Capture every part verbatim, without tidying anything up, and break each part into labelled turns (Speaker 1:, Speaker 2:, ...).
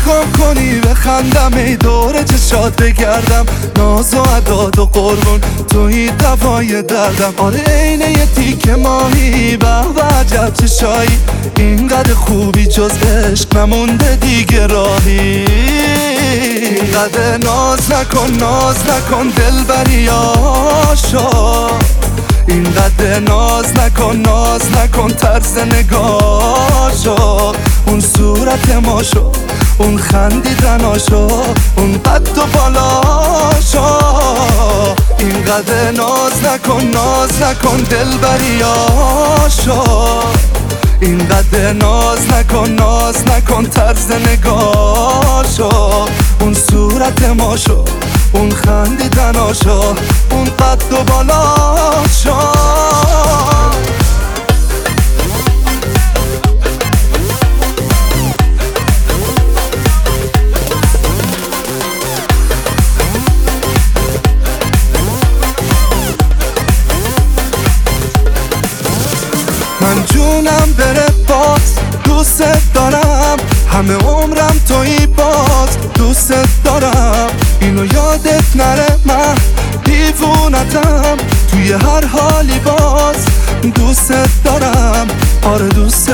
Speaker 1: نگاه کنی بخندم، ای دور چشات بگردم، ناز و عداد و قربون توی دوای دردم. آره اینه یه تیک ماهی به و عجب چشایی، اینقدر خوبی جز عشق نمونده دیگه راهی. اینقدر ناز نکن ناز نکن دلبری آشا، اینقدر ناز نکن ناز نکن طرز نگاشو، اون صورت ماشو، اون خندیدناشو، اون قد و بالاشو. اینقدر ناز نکن ناز نکن دلبریاشو، اینقدر ناز نکن ناز نکن طرز نگاشو، اون صورت ماشو، اون خندیدناشو، اون قد و بالاشو. من جونم بره باز دوست دارم، همه عمرم تویی باز دوست دارم. اینو یادت نره من دیوونتم، توی هر حالی باز دوست دارم، آره دوست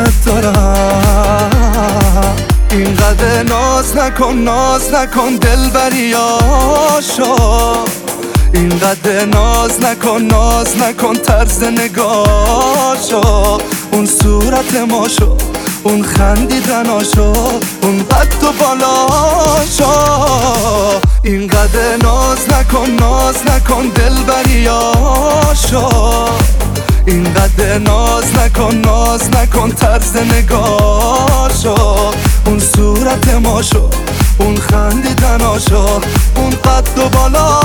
Speaker 1: دارم. اینقدر ناز نکن ناز نکن دلبریاشو، اینقدر ناز نکن ناز نکن طرز نگاشو، اون صورت ماشو، اون خندیدناشو، اون قد و بالاشو. اینقدر ناز نکن ناز نکن دلبریاشو، اینقدر ناز نکن ناز نکن طرز نگاشو، اون صورت ماشو، اون خندیدناشو، اون قد و بالاشو.